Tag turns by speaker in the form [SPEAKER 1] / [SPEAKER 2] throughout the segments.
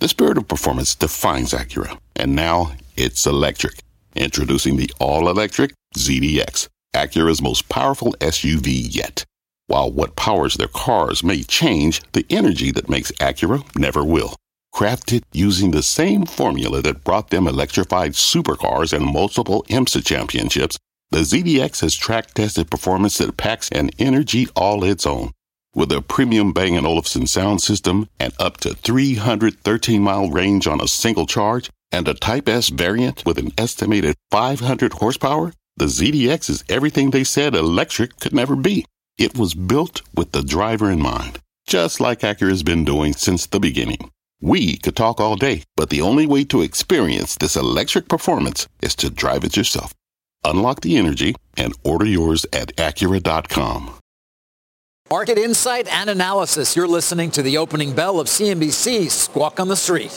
[SPEAKER 1] The spirit of performance defines Acura, and now it's electric. Introducing the all-electric ZDX, Acura's most powerful SUV yet. While what powers their cars may change, the energy that makes Acura never will. Crafted using the same formula that brought them electrified supercars and multiple IMSA championships, the ZDX has track-tested performance that packs an energy all its own. With a premium Bang & Olufsen sound system and up to 313-mile range on a single charge, and a Type S variant with an estimated 500 horsepower, the ZDX is everything they said electric could never be. It was built with the driver in mind, just like Acura's been doing since the beginning. We could talk all day, but the only way to experience this electric performance is to drive it yourself. Unlock the energy and order yours at Acura.com.
[SPEAKER 2] Market insight and analysis. You're listening to the opening bell of CNBC Squawk on the Street.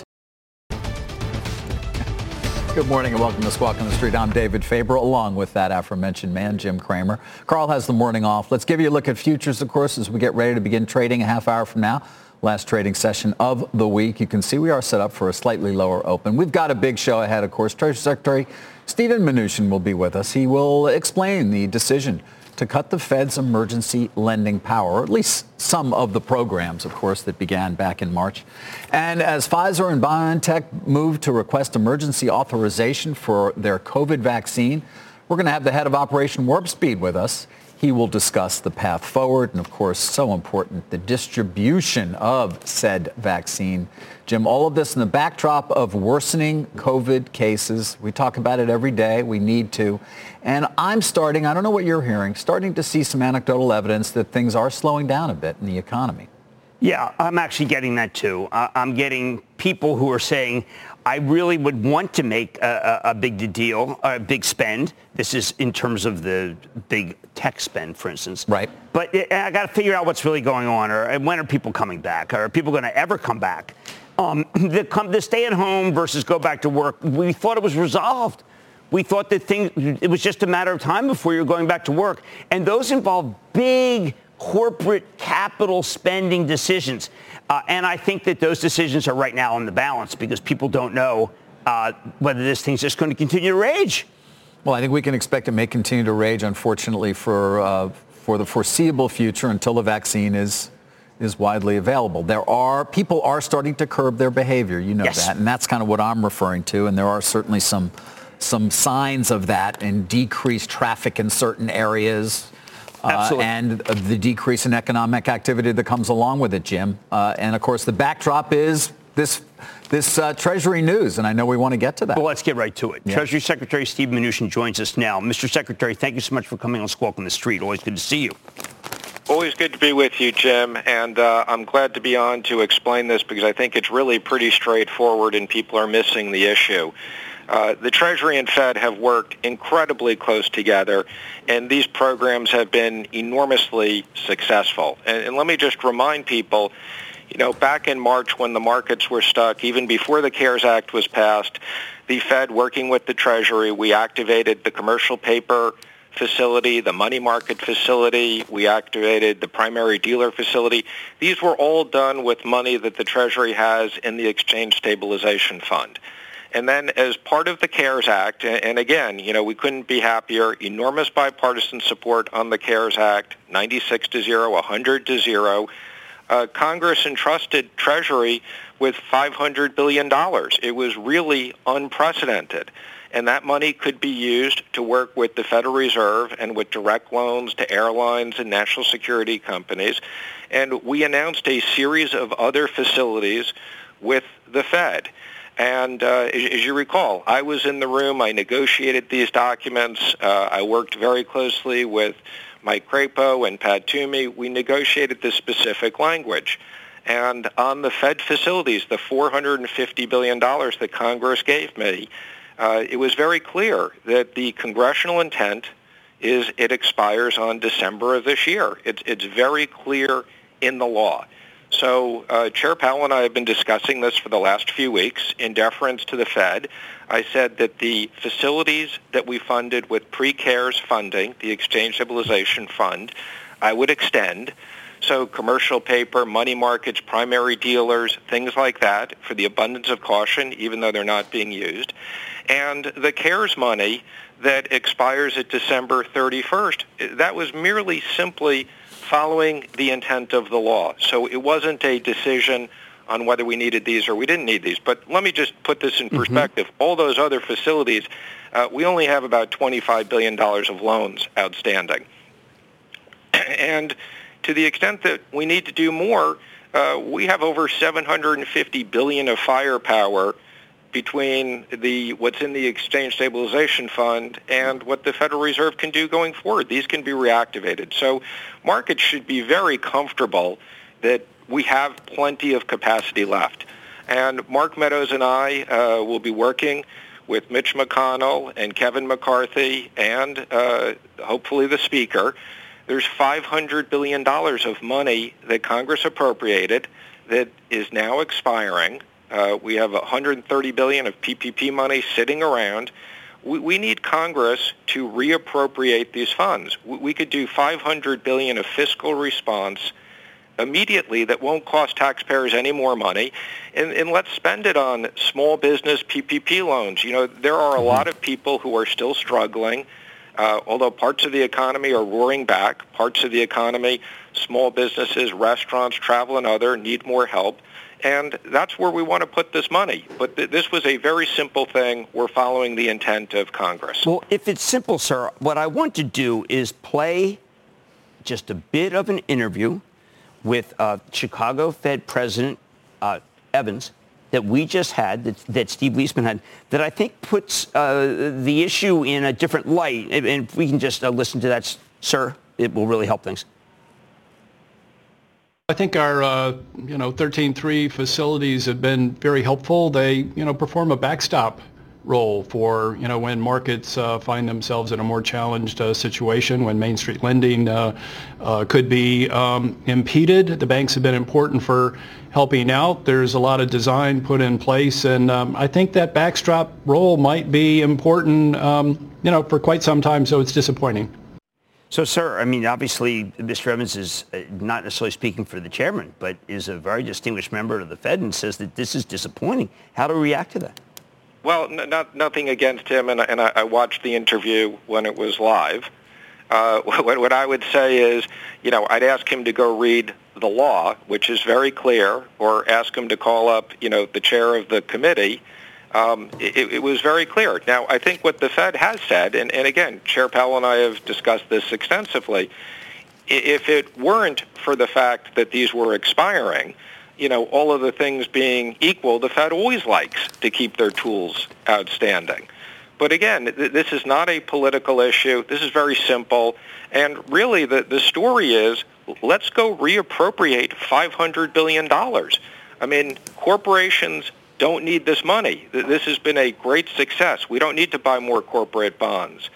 [SPEAKER 2] Good morning and welcome to Squawk on the Street. I'm David Faber, along with that aforementioned man, Jim Cramer. Carl has the morning off. Let's give you a look at futures, of course, as we get ready to begin trading a half hour from now. Last trading session of the week. You can see we are set up for a slightly lower open. We've got a big show ahead, of course. Treasury Secretary Steven Mnuchin will be with us. He will explain the decision to cut the Fed's emergency lending power, or at least some of the programs, of course, that began back in March. And as Pfizer and BioNTech move to request emergency authorization for their COVID vaccine, we're going to have the head of Operation Warp Speed with us. He will discuss the path forward and, of course, so important, the distribution of said vaccine. Jim, all of this in the backdrop of worsening COVID cases. We talk about it every day. We need to. And I'm starting, I don't know what you're hearing, starting to see some anecdotal evidence that things are slowing down a bit in the economy.
[SPEAKER 3] Yeah, I'm actually getting that, too. I'm getting people who are saying, I really would want to make a big deal, a big spend. This is in terms of the big tech spend, for instance.
[SPEAKER 2] Right.
[SPEAKER 3] But I got to figure out what's really going on, or when are people coming back? Are people going to ever come back? The stay at home versus go back to work, we thought it was resolved. We thought that it was just a matter of time before you were going back to work. And those involve big corporate capital spending decisions. And I think that those decisions are right now on the balance because people don't know whether this thing's just going to continue to rage.
[SPEAKER 2] Well, I think we can expect it may continue to rage, unfortunately, for the foreseeable future until the vaccine is widely available. People are starting to curb their behavior. You know
[SPEAKER 3] Yes.
[SPEAKER 2] that. And that's kind of what I'm referring to. And there are certainly some signs of that in decreased traffic in certain areas. And the decrease in economic activity that comes along with it, Jim. And, of course, the backdrop is this Treasury news, and I know we want to get to that.
[SPEAKER 3] Well, let's get right to it.
[SPEAKER 2] Yeah.
[SPEAKER 3] Treasury Secretary Steve Mnuchin joins us now. Mr. Secretary, thank you so much for coming on Squawk on the Street. Always good to see you.
[SPEAKER 4] Always good to be with you, Jim, and I'm glad to be on to explain this because I think it's really pretty straightforward and people are missing the issue. The Treasury and Fed have worked incredibly close together, and these programs have been enormously successful. And let me just remind people, back in March when the markets were stuck, even before the CARES Act was passed, the Fed, working with the Treasury, we activated the commercial paper facility, the money market facility. We activated the primary dealer facility. These were all done with money that the Treasury has in the Exchange Stabilization Fund. And then as part of the CARES Act, and again, we couldn't be happier, enormous bipartisan support on the CARES Act, 96-0, 100-0. Congress entrusted Treasury with $500 billion. It was really unprecedented. And that money could be used to work with the Federal Reserve and with direct loans to airlines and national security companies. And we announced a series of other facilities with the Fed. And as you recall, I was in the room. I negotiated these documents. I worked very closely with Mike Crapo and Pat Toomey. We negotiated this specific language. And on the Fed facilities, the $450 billion that Congress gave me, it was very clear that the congressional intent is it expires on December of this year. It's very clear in the law. So Chair Powell and I have been discussing this for the last few weeks in deference to the Fed. I said that the facilities that we funded with pre-CARES funding, the Exchange Stabilization Fund, I would extend So commercial paper, money markets, primary dealers, things like that for the abundance of caution, even though they're not being used. And the CARES money that expires at December 31st, that was merely simply following the intent of the law. So it wasn't a decision on whether we needed these or we didn't need these. But let me just put this in perspective. All those other facilities, we only have about $25 billion of loans outstanding. And to the extent that we need to do more, we have over $750 billion of firepower between what's in the Exchange Stabilization Fund and what the Federal Reserve can do going forward. These can be reactivated. So markets should be very comfortable that we have plenty of capacity left. And Mark Meadows and I will be working with Mitch McConnell and Kevin McCarthy and hopefully the Speaker. There's $500 billion of money that Congress appropriated that is now expiring. We have $130 billion of PPP money sitting around. We need Congress to reappropriate these funds. We could do $500 billion of fiscal response immediately that won't cost taxpayers any more money, and let's spend it on small business PPP loans. You know, there are a lot of people who are still struggling, although parts of the economy are roaring back. Parts of the economy, small businesses, restaurants, travel, and other need more help. And that's where we want to put this money. But this was a very simple thing. We're following the intent of Congress.
[SPEAKER 3] Well, if it's simple, sir, what I want to do is play just a bit of an interview with Chicago Fed President Evans that we just had, that Steve Liesman had, that I think puts the issue in a different light. And if we can just listen to that, sir, it will really help things.
[SPEAKER 5] I think our, 13.3 facilities have been very helpful. They, perform a backstop role for, when markets find themselves in a more challenged situation, when Main Street lending could be impeded. The banks have been important for helping out. There's a lot of design put in place, and I think that backstop role might be important, for quite some time, so it's disappointing.
[SPEAKER 3] So, sir, I mean, obviously, Mr. Evans is not necessarily speaking for the chairman, but is a very distinguished member of the Fed and says that this is disappointing. How do we react to that?
[SPEAKER 4] Well, nothing against him, and I watched the interview when it was live. What I would say is, I'd ask him to go read the law, which is very clear, or ask him to call up, the chair of the committee. It was very clear. Now, I think what the Fed has said, and again, Chair Powell and I have discussed this extensively, if it weren't for the fact that these were expiring, all of the things being equal, the Fed always likes to keep their tools outstanding. But again, this is not a political issue. This is very simple. And really, the story is, let's go reappropriate $500 billion. I mean, corporations don't need this money. This has been a great success. We don't need to buy more corporate bonds.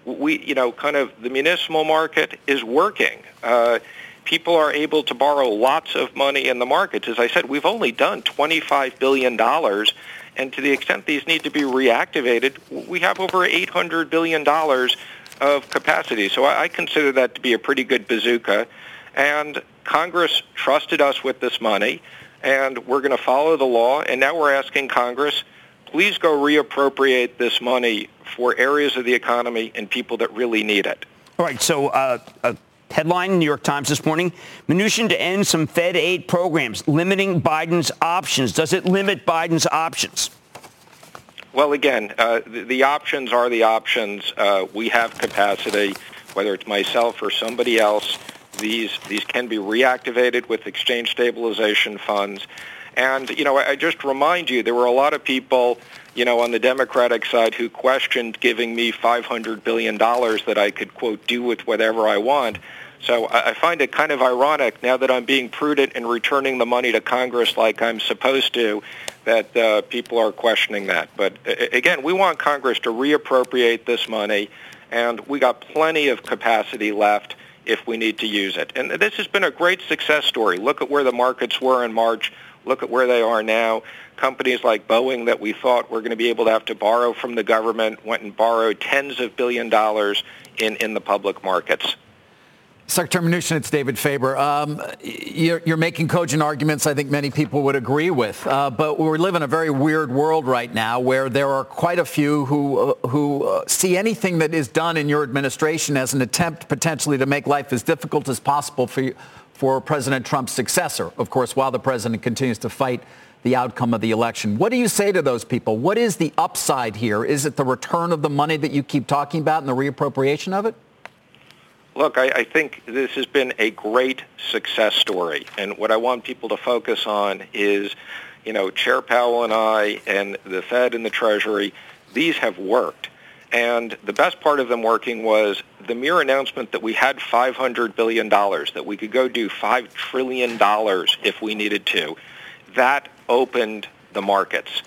[SPEAKER 4] The municipal market is working. People are able to borrow lots of money in the markets. As I said, we've only done $25 billion, and to the extent these need to be reactivated, we have over $800 billion of capacity. So I consider that to be a pretty good bazooka, and Congress trusted us with this money, and we're going to follow the law, and now we're asking Congress, please go reappropriate this money for areas of the economy and people that really need it.
[SPEAKER 3] All right, so a headline in New York Times this morning, Mnuchin to end some Fed aid programs, limiting Biden's options. Does it limit Biden's options?
[SPEAKER 4] Well, again, the options are the options. We have capacity, whether it's myself or somebody else. These can be reactivated with exchange stabilization funds. And, I just remind you, there were a lot of people, on the Democratic side who questioned giving me $500 billion that I could, quote, do with whatever I want. So I find it kind of ironic now that I'm being prudent and returning the money to Congress like I'm supposed to, that people are questioning that. But again, we want Congress to reappropriate this money, and we got plenty of capacity left if we need to use it. And this has been a great success story. Look at where the markets were in March. Look at where they are now. Companies like Boeing that we thought were going to be able to have to borrow from the government went and borrowed tens of billions of dollars in the public markets.
[SPEAKER 2] Secretary Mnuchin, it's David Faber. You're making cogent arguments I think many people would agree with, but we live in a very weird world right now where there are quite a few who see anything that is done in your administration as an attempt potentially to make life as difficult as possible for President Trump's successor, of course, while the president continues to fight the outcome of the election. What do you say to those people? What is the upside here? Is it the return of the money that you keep talking about and the reappropriation of it?
[SPEAKER 4] Look, I think this has been a great success story. And what I want people to focus on is, Chair Powell and I and the Fed and the Treasury, these have worked. And the best part of them working was the mere announcement that we had $500 billion, that we could go do $5 trillion if we needed to. That opened the markets.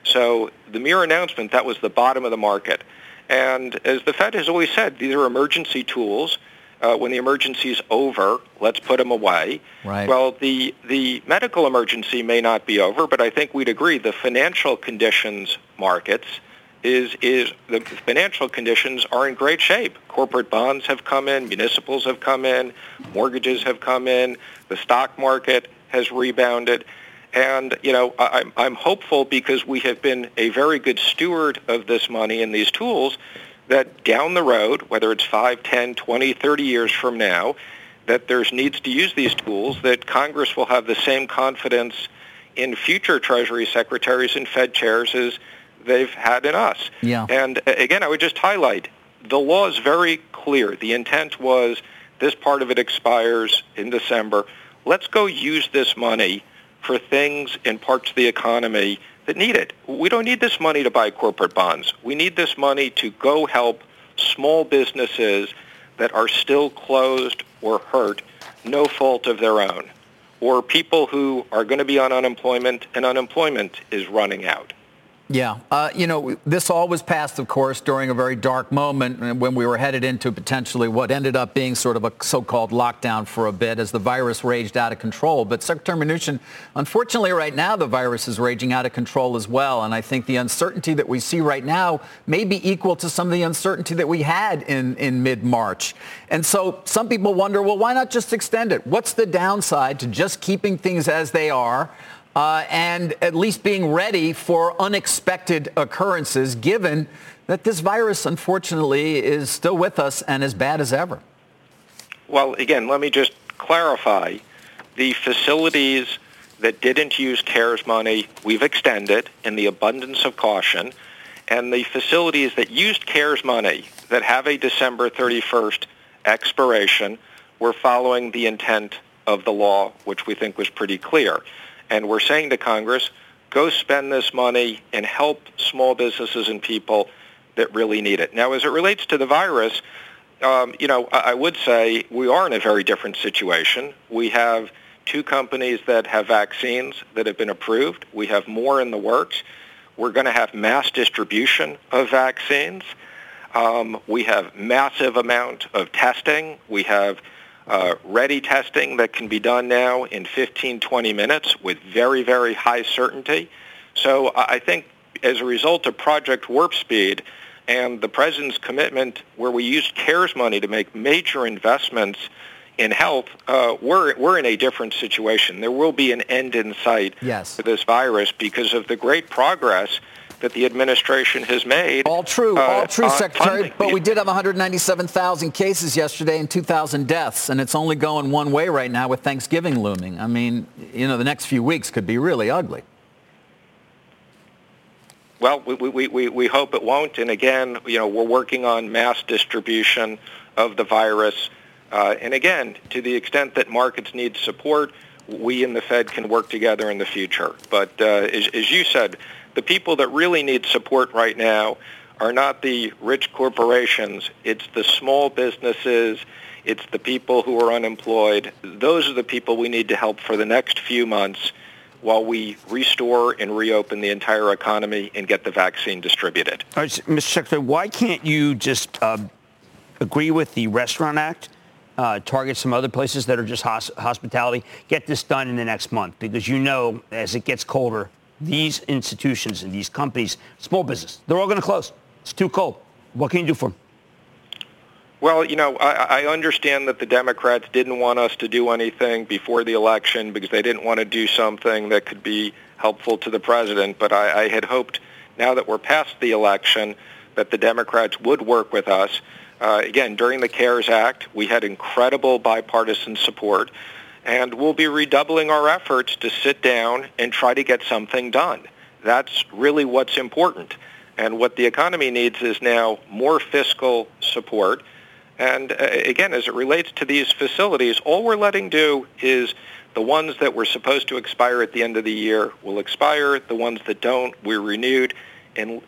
[SPEAKER 4] So the mere announcement, that was the bottom of the market. And as the Fed has always said, these are emergency tools. When the emergency is over, let's put them away.
[SPEAKER 2] Right.
[SPEAKER 4] Well, the medical emergency may not be over, but I think we'd agree the financial conditions markets the financial conditions are in great shape. Corporate bonds have come in, municipals have come in, mortgages have come in, the stock market has rebounded. And, I'm hopeful because we have been a very good steward of this money and these tools that down the road, whether it's 5, 10, 20, 30 years from now, that there's needs to use these tools, that Congress will have the same confidence in future Treasury secretaries and Fed chairs as they've had in us.
[SPEAKER 2] Yeah.
[SPEAKER 4] And again, I would just highlight, the law is very clear. The intent was this part of it expires in December. Let's go use this money for things in parts of the economy that need it. We don't need this money to buy corporate bonds. We need this money to go help small businesses that are still closed or hurt, no fault of their own, or people who are going to be on unemployment and unemployment is running out.
[SPEAKER 2] Yeah. This all was passed, of course, during a very dark moment when we were headed into potentially what ended up being sort of a so-called lockdown for a bit as the virus raged out of control. But Secretary Mnuchin, unfortunately right now the virus is raging out of control as well. And I think the uncertainty that we see right now may be equal to some of the uncertainty that we had in mid-March. And so some people wonder, well, why not just extend it? What's the downside to just keeping things as they are? And at least being ready for unexpected occurrences, given that this virus, unfortunately, is still with us and as bad as ever?
[SPEAKER 4] Well, again, let me just clarify. The facilities that didn't use CARES money, we've extended in the abundance of caution. And the facilities that used CARES money that have a December 31st expiration, we're following the intent of the law, which we think was pretty clear. And we're saying to Congress, go spend this money and help small businesses and people that really need it. Now, as it relates to the virus, I would say we are in a very different situation. We have 2 companies that have vaccines that have been approved. We have more in the works. We're going to have mass distribution of vaccines. We have massive amount of testing. We have ready testing that can be done now in 15, 20 minutes with very, very high certainty. So I think as a result of Project Warp Speed and the president's commitment where we used CARES money to make major investments in health, we're in a different situation. There will be an end in sight to this virus because of the great progress that the administration has made.
[SPEAKER 2] All true, Secretary. But we did have 197,000 cases yesterday and 2,000 deaths, and it's only going one way right now with Thanksgiving looming. I mean, the next few weeks could be really ugly.
[SPEAKER 4] Well, we hope it won't. And again, we're working on mass distribution of the virus. And again, to the extent that markets need support, we and the Fed can work together in the future. But as you said, the people that really need support right now are not the rich corporations. It's the small businesses. It's the people who are unemployed. Those are the people we need to help for the next few months while we restore and reopen the entire economy and get the vaccine distributed.
[SPEAKER 3] All right, Mr. Secretary, why can't you just agree with the Restaurant Act, target some other places that are just hospitality, get this done in the next month? Because as it gets colder, these institutions and these companies, small business, they're all going to close. It's too cold. What can you do for them?
[SPEAKER 4] Well, I understand that the Democrats didn't want us to do anything before the election because they didn't want to do something that could be helpful to the president. But I had hoped, now that we're past the election, that the Democrats would work with us. Again, during the CARES Act, we had incredible bipartisan support, and we'll be redoubling our efforts to sit down and try to get something done. That's really what's important. And what the economy needs is now more fiscal support. And again, as it relates to these facilities, all we're letting do is the ones that were supposed to expire at the end of the year will expire. The ones that don't, we're renewed. And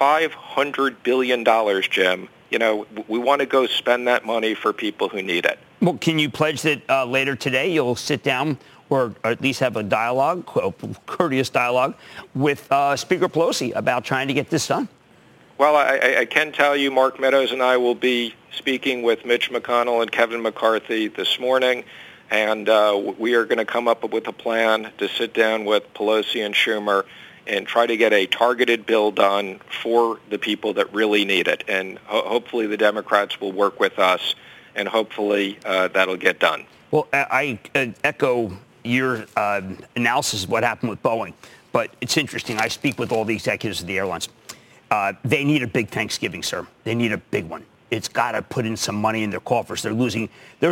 [SPEAKER 4] $500 billion, Jim. We want to go spend that money for people who need it.
[SPEAKER 3] Well, can you pledge that later today you'll sit down or at least have a dialogue, courteous dialogue, with Speaker Pelosi about trying to get this done?
[SPEAKER 4] Well, I can tell you Mark Meadows and I will be speaking with Mitch McConnell and Kevin McCarthy this morning, and we are going to come up with a plan to sit down with Pelosi and Schumer and try to get a targeted bill done for the people that really need it. And hopefully the Democrats will work with us, and hopefully that'll get done.
[SPEAKER 3] Well, I echo your analysis of what happened with Boeing, but it's interesting. I speak with all the executives of the airlines. They need a big Thanksgiving, sir. They need a big one. It's got to put in some money in their coffers. They're losing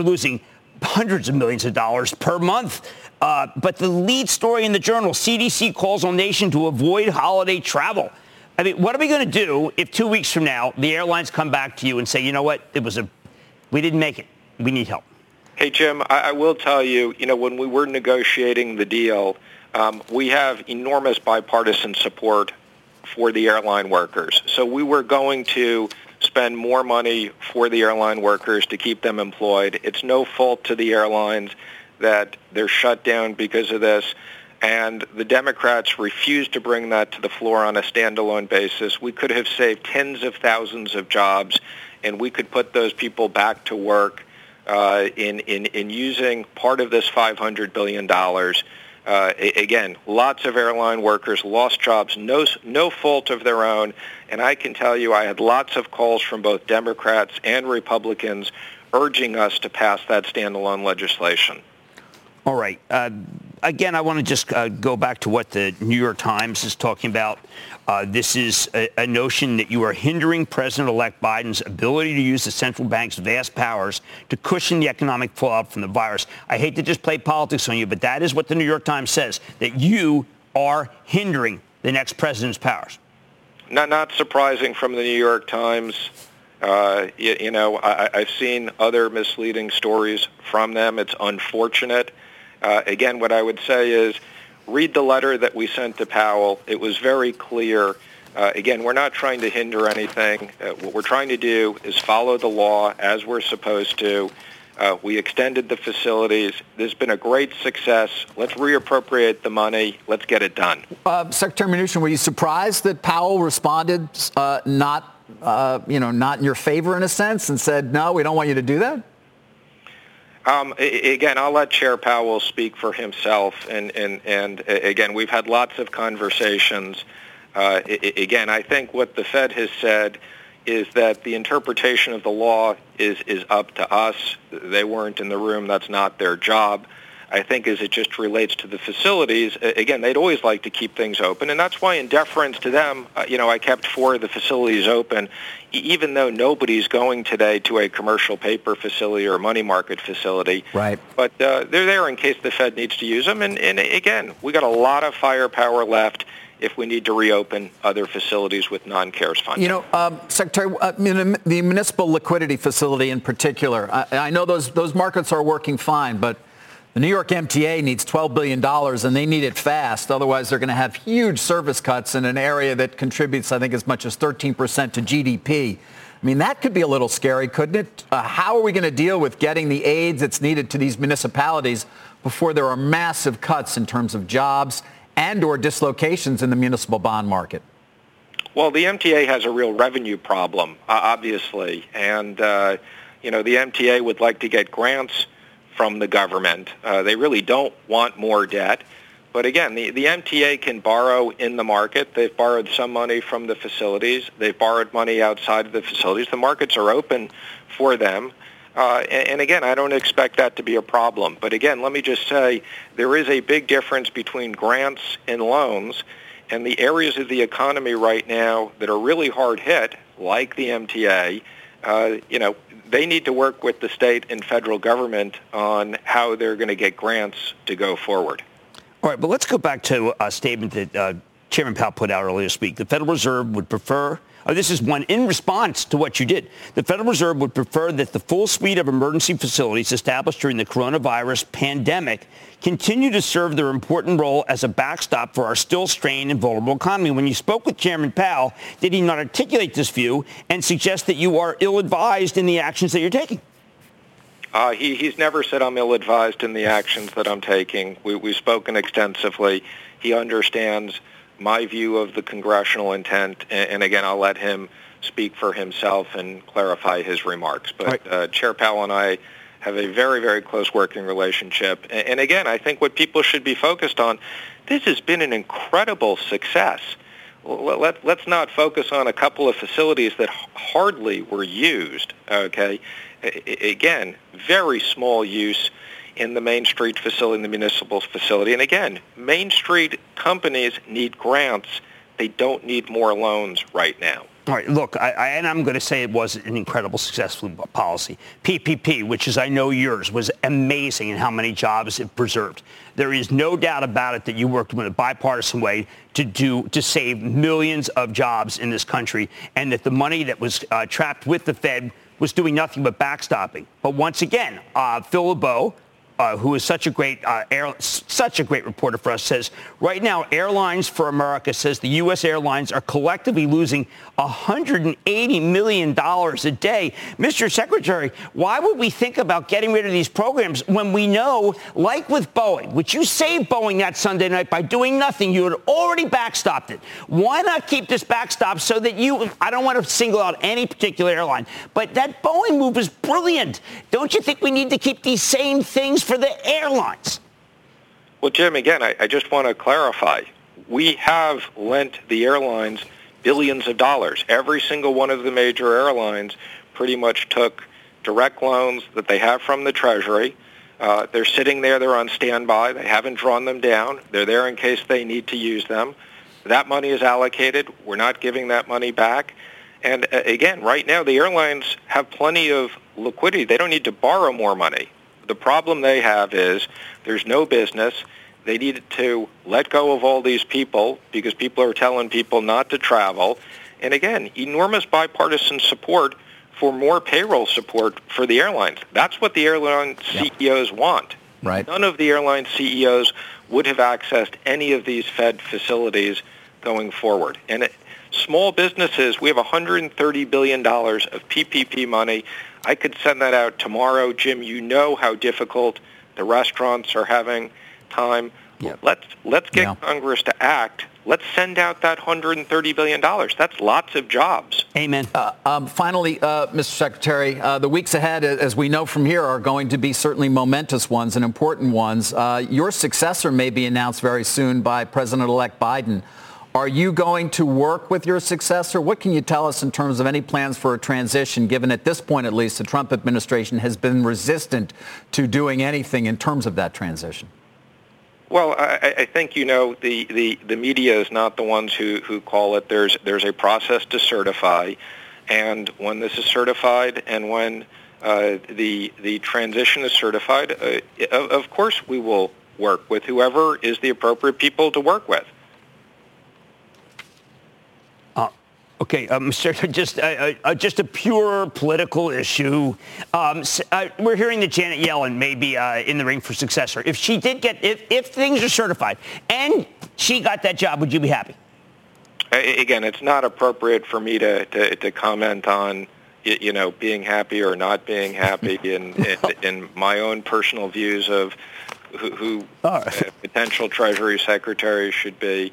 [SPEAKER 3] hundreds of millions of dollars per month. But the lead story in the Journal, CDC calls on nation to avoid holiday travel. I mean, what are we going to do if 2 weeks from now the airlines come back to you and say, you know what, we didn't make it. We need help.
[SPEAKER 4] Hey, Jim, I will tell you, when we were negotiating the deal, we have enormous bipartisan support for the airline workers. So we were going to spend more money for the airline workers to keep them employed. It's no fault to the airlines that they're shut down because of this. And the Democrats refused to bring that to the floor on a standalone basis. We could have saved tens of thousands of jobs, and we could put those people back to work in using part of this $500 billion. Again, lots of airline workers lost jobs, no fault of their own. And I can tell you I had lots of calls from both Democrats and Republicans urging us to pass that standalone legislation.
[SPEAKER 3] All right. Again, I want to just go back to what the New York Times is talking about. This is a notion that you are hindering President-elect Biden's ability to use the central bank's vast powers to cushion the economic fallout from the virus. I hate to just play politics on you, but that is what the New York Times says, that you are hindering the next president's powers.
[SPEAKER 4] Not surprising from the New York Times. I've seen other misleading stories from them. It's unfortunate. Again, what I would say is read the letter that we sent to Powell. It was very clear. Again, we're not trying to hinder anything. What we're trying to do is follow the law as we're supposed to. We extended the facilities. There's been a great success. Let's reappropriate the money. Let's get it done.
[SPEAKER 2] Secretary Mnuchin, were you surprised that Powell responded not in your favor in a sense and said, no, we don't want you to do that?
[SPEAKER 4] Again, I'll let Chair Powell speak for himself. And again, we've had lots of conversations. Again, I think what the Fed has said is that the interpretation of the law is up to us. They weren't in the room. That's not their job. I think as it just relates to the facilities, again, they'd always like to keep things open. And that's why in deference to them, I kept 4 of the facilities open, even though nobody's going today to a commercial paper facility or a money market facility.
[SPEAKER 2] Right. But
[SPEAKER 4] they're there in case the Fed needs to use them. And again, we got a lot of firepower left if we need to reopen other facilities with non-CARES funding.
[SPEAKER 2] Secretary, the municipal liquidity facility in particular, I know those markets are working fine, but the New York MTA needs $12 billion, and they need it fast. Otherwise, they're going to have huge service cuts in an area that contributes, I think, as much as 13% to GDP. I mean, that could be a little scary, couldn't it? How are we going to deal with getting the aid that's needed to these municipalities before there are massive cuts in terms of jobs and or dislocations in the municipal bond market?
[SPEAKER 4] Well, the MTA has a real revenue problem, obviously. And, the MTA would like to get grants from the government. They really don't want more debt. But again, the MTA can borrow in the market. They've borrowed some money from the facilities. They've borrowed money outside of the facilities. The markets are open for them. And again, I don't expect that to be a problem. But again, let me just say there is a big difference between grants and loans, and the areas of the economy right now that are really hard hit, like the MTA, they need to work with the state and federal government on how they're going to get grants to go forward.
[SPEAKER 3] All right, but let's go back to a statement that Chairman Powell put out earlier this week. The Federal Reserve would prefer, this is one in response to what you did. The Federal Reserve would prefer that the full suite of emergency facilities established during the coronavirus pandemic continue to serve their important role as a backstop for our still strained and vulnerable economy. When you spoke with Chairman Powell, did he not articulate this view and suggest that you are ill-advised in the actions that you're taking?
[SPEAKER 4] He's never said I'm ill-advised in the actions that I'm taking. We've spoken extensively. He understands my view of the congressional intent, and again, I'll let him speak for himself and clarify his remarks. But right. Chair Powell and I have a very, very close working relationship. And again, I think what people should be focused on, this has been an incredible success. Let's not focus on a couple of facilities that hardly were used, okay? Again, very small use in the Main Street facility, in the municipal facility. And again, Main Street companies need grants. They don't need more loans right now.
[SPEAKER 3] All right, look, and I'm going to say it was an incredible successful policy. PPP, which is I know yours, was amazing in how many jobs it preserved. There is no doubt about it that you worked in a bipartisan way to save millions of jobs in this country, and that the money that was trapped with the Fed was doing nothing but backstopping. But once again, Phil LeBeau, who is such a great reporter for us, says right now Airlines for America says the U.S. airlines are collectively losing $180 million a day. Mr. Secretary, why would we think about getting rid of these programs when we know, like with Boeing, which you saved Boeing that Sunday night by doing nothing, you had already backstopped it. Why not keep this backstop so that I don't want to single out any particular airline, but that Boeing move is brilliant. Don't you think we need to keep these same things for the airlines?
[SPEAKER 4] Well, Jim, again, I just want to clarify. We have lent the airlines billions of dollars. Every single one of the major airlines pretty much took direct loans that they have from the Treasury. They're sitting there. They're on standby. They haven't drawn them down. They're there in case they need to use them. That money is allocated. We're not giving that money back. And again, right now, the airlines have plenty of liquidity. They don't need to borrow more money. The problem they have is there's no business. They needed to let go of all these people because people are telling people not to travel. And again, enormous bipartisan support for more payroll support for the airlines. That's what the airline CEOs want.
[SPEAKER 2] Right.
[SPEAKER 4] None of the airline CEOs would have accessed any of these Fed facilities going forward. And small businesses, we have $130 billion of PPP money. I could send that out tomorrow. Jim, you know how difficult the restaurants are having time.
[SPEAKER 2] Yep.
[SPEAKER 4] Let's get Congress to act. Let's send out that $130 billion. That's lots of jobs.
[SPEAKER 3] Amen.
[SPEAKER 2] Finally, Mr. Secretary, the weeks ahead, as we know from here, are going to be certainly momentous ones and important ones. Your successor may be announced very soon by President-elect Biden. Are you going to work with your successor? What can you tell us in terms of any plans for a transition, given at this point, at least, the Trump administration has been resistant to doing anything in terms of that transition?
[SPEAKER 4] Well, I think, the media is not the ones who call it. There's a process to certify, and when this is certified and when the transition is certified, of course we will work with whoever is the appropriate people to work with.
[SPEAKER 3] Okay, just a pure political issue. We're hearing that Janet Yellen may be in the ring for successor. If she did if things are certified and she got that job, would you be happy?
[SPEAKER 4] Again, it's not appropriate for me to comment on, being happy or not being happy in my own personal views of who potential Treasury Secretary should be.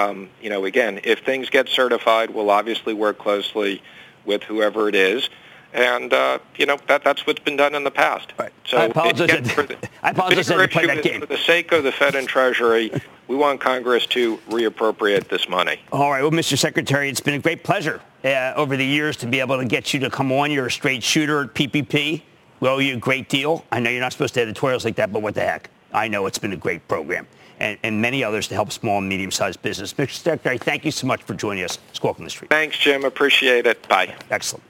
[SPEAKER 4] Again, if things get certified, we'll obviously work closely with whoever it is. And, that's what's been done in the past.
[SPEAKER 3] Right.
[SPEAKER 4] So
[SPEAKER 3] I apologize. I apologize to play that game.
[SPEAKER 4] For the sake of the Fed and Treasury, we want Congress to reappropriate this money.
[SPEAKER 3] All right. Well, Mr. Secretary, it's been a great pleasure over the years to be able to get you to come on. You're a straight shooter at PPP. We owe you a great deal. I know you're not supposed to editorials like that, but what the heck? I know it's been a great program. And many others to help small and medium-sized business. Mr. Secretary, thank you so much for joining us. Squawk on the Street.
[SPEAKER 4] Thanks, Jim. Appreciate it. Bye.
[SPEAKER 3] Excellent.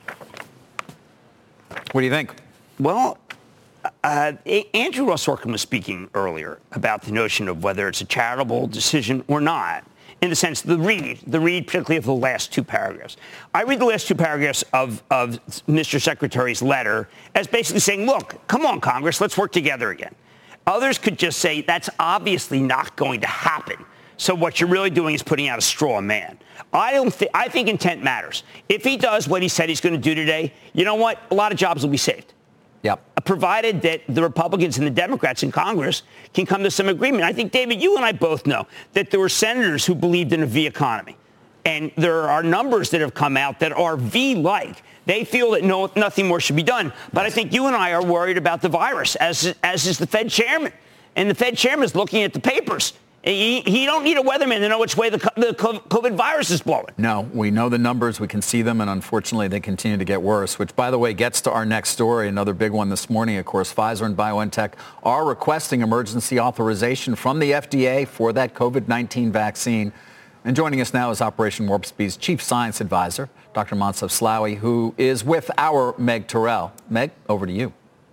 [SPEAKER 2] What do you think?
[SPEAKER 3] Well, Andrew Ross Sorkin was speaking earlier about the notion of whether it's a charitable decision or not, in the sense the read particularly of the last two paragraphs. I read the last two paragraphs of Mr. Secretary's letter as basically saying, look, come on, Congress, let's work together again. Others could just say that's obviously not going to happen. So what you're really doing is putting out a straw man. I think intent matters. If he does what he said he's going to do today, you know what? A lot of jobs will be saved.
[SPEAKER 2] Yep.
[SPEAKER 3] Provided that the Republicans and the Democrats in Congress can come to some agreement. I think, David, you and I both know that there were senators who believed in a V economy. And there are numbers that have come out that are V-like. They feel that nothing more should be done. But I think you and I are worried about the virus, as is the Fed chairman. And the Fed chairman is looking at the papers. He don't need a weatherman to know which way the COVID virus is blowing.
[SPEAKER 2] No, we know the numbers. We can see them. And unfortunately, they continue to get worse, which, by the way, gets to our next story. Another big one this morning, of course. Pfizer and BioNTech are requesting emergency authorization from the FDA for that COVID-19 vaccine. And joining us now is Operation Warp Speed's Chief Science Advisor, Dr. Moncef Slaoui, who is with our Meg Terrell. Meg, over to you.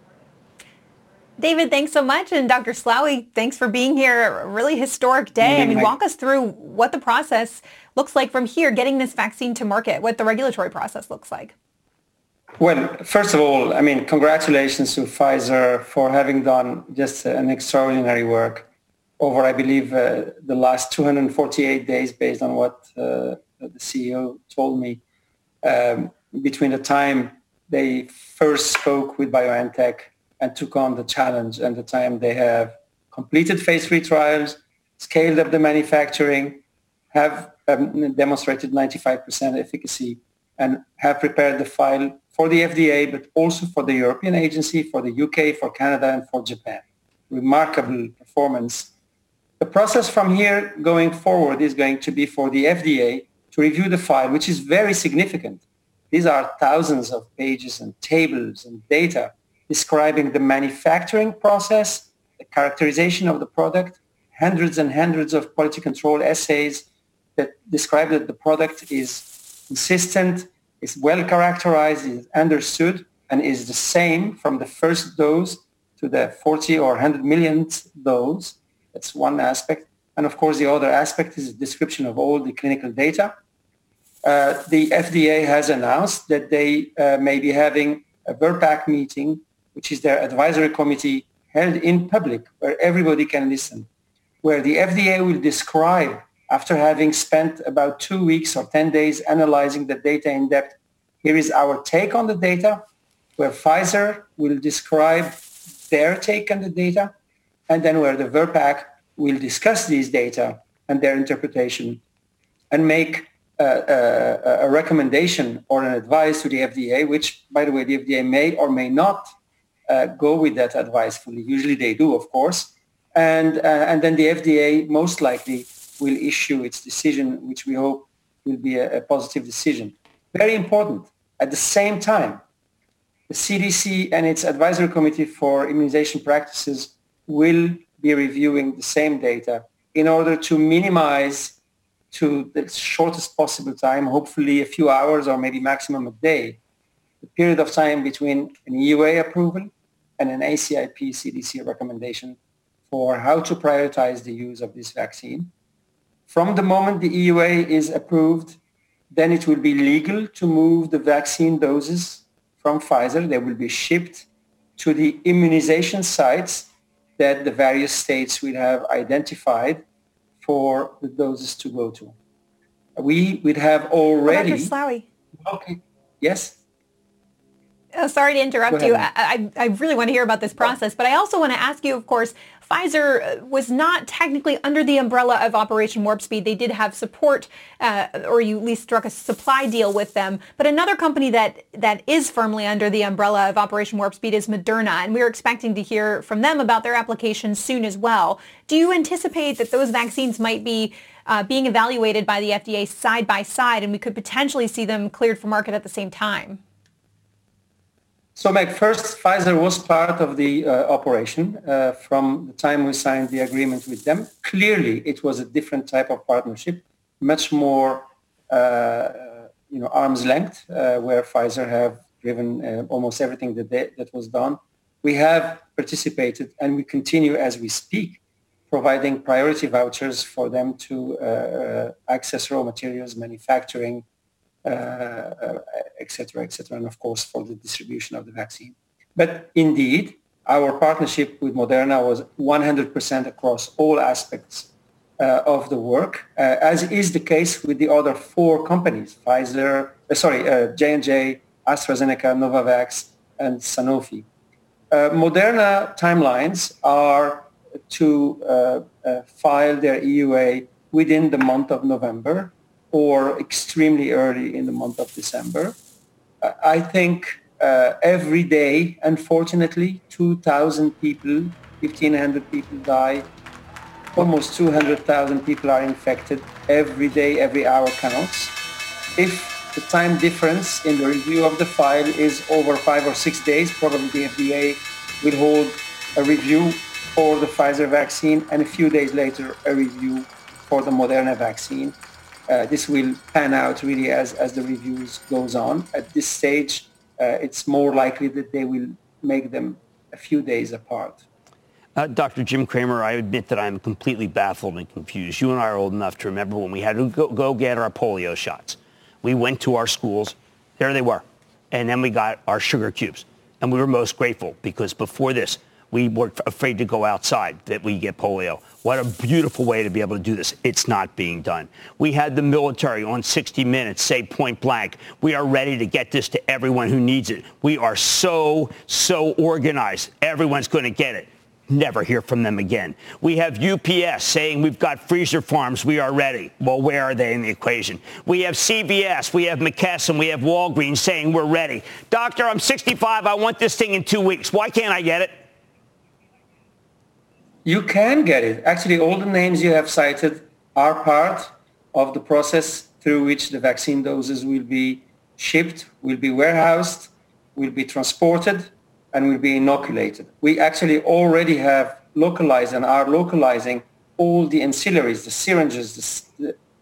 [SPEAKER 6] David, thanks so much. And Dr. Slaoui, thanks for being here. A really historic day. I mean, walk us through what the process looks like from here, getting this vaccine to market, what the regulatory process looks like.
[SPEAKER 7] Well, first of all, I mean, congratulations to Pfizer for having done just an extraordinary work over, I believe, the last 248 days, based on what the CEO told me, between the time they first spoke with BioNTech and took on the challenge and the time they have completed phase 3 trials, scaled up the manufacturing, have demonstrated 95% efficacy, and have prepared the file for the FDA, but also for the European agency, for the UK, for Canada, and for Japan. Remarkable performance. The process from here going forward is going to be for the FDA to review the file, which is very significant. These are thousands of pages and tables and data describing the manufacturing process, the characterization of the product, hundreds and hundreds of quality control essays that describe that the product is consistent, is well characterized, is understood, and is the same from the first dose to the 40 or 100 millionth dose. That's one aspect. And of course, the other aspect is a description of all the clinical data. The FDA has announced that they may be having a VRBPAC meeting, which is their advisory committee, held in public where everybody can listen, where the FDA will describe, after having spent about 2 weeks or 10 days analyzing the data in depth, here is our take on the data, where Pfizer will describe their take on the data, and then where the VRBPAC will discuss these data and their interpretation and make a recommendation or an advice to the FDA, which, by the way, the FDA may or may not go with that advice fully. Usually they do, of course. And then the FDA most likely will issue its decision, which we hope will be a positive decision. Very important. At the same time, the CDC and its advisory committee for immunization practices will be reviewing the same data in order to minimize to the shortest possible time, hopefully a few hours or maybe maximum a day, the period of time between an EUA approval and an ACIP CDC recommendation for how to prioritize the use of this vaccine. From the moment the EUA is approved, then it will be legal to move the vaccine doses from Pfizer. They will be shipped to the immunization sites that the various states will have identified for the doses to go to. We would have already...
[SPEAKER 6] Dr. Slaoui.
[SPEAKER 7] Okay. Yes?
[SPEAKER 6] Sorry to interrupt you. I really want to hear about this process, but I also want to ask you, of course, Pfizer was not technically under the umbrella of Operation Warp Speed. They did have support, or you at least struck a supply deal with them. But another company that is firmly under the umbrella of Operation Warp Speed is Moderna, and we're expecting to hear from them about their applications soon as well. Do you anticipate that those vaccines might be being evaluated by the FDA side by side, and we could potentially see them cleared for market at the same time?
[SPEAKER 7] So, Meg, first, Pfizer was part of the operation from the time we signed the agreement with them. Clearly, it was a different type of partnership, much more, arm's length, where Pfizer have driven almost everything that was done. We have participated, and we continue as we speak, providing priority vouchers for them to access raw materials, manufacturing, et cetera, and of course for the distribution of the vaccine. But indeed, our partnership with Moderna was 100% across all aspects of the work, as is the case with the other four companies, J&J, AstraZeneca, Novavax, and Sanofi. Moderna timelines are to file their EUA within the month of November, or extremely early in the month of December. I think every day, unfortunately, 2,000 people, 1,500 people die. Almost 200,000 people are infected. Every day, every hour counts. If the time difference in the review of the file is over 5 or 6 days, probably the FDA will hold a review for the Pfizer vaccine, and a few days later, a review for the Moderna vaccine. This will pan out really as the reviews goes on. At this stage, it's more likely that they will make them a few days apart.
[SPEAKER 3] Dr. Jim Cramer, I admit that I'm completely baffled and confused. You and I are old enough to remember when we had to go get our polio shots. We went to our schools. There they were. And then we got our sugar cubes. And we were most grateful because before this, we were afraid to go outside that we get polio. What a beautiful way to be able to do this. It's not being done. We had the military on 60 Minutes say point blank, we are ready to get this to everyone who needs it. We are so organized. Everyone's going to get it. Never hear from them again. We have UPS saying we've got freezer farms. We are ready. Well, where are they in the equation? We have CVS. We have McKesson. We have Walgreens saying we're ready. Doctor, I'm 65. I want this thing in 2 weeks. Why can't I get it?
[SPEAKER 7] You can get it. Actually, all the names you have cited are part of the process through which the vaccine doses will be shipped, will be warehoused, will be transported, and will be inoculated. We actually already have localized and are localizing all the ancillaries, the syringes,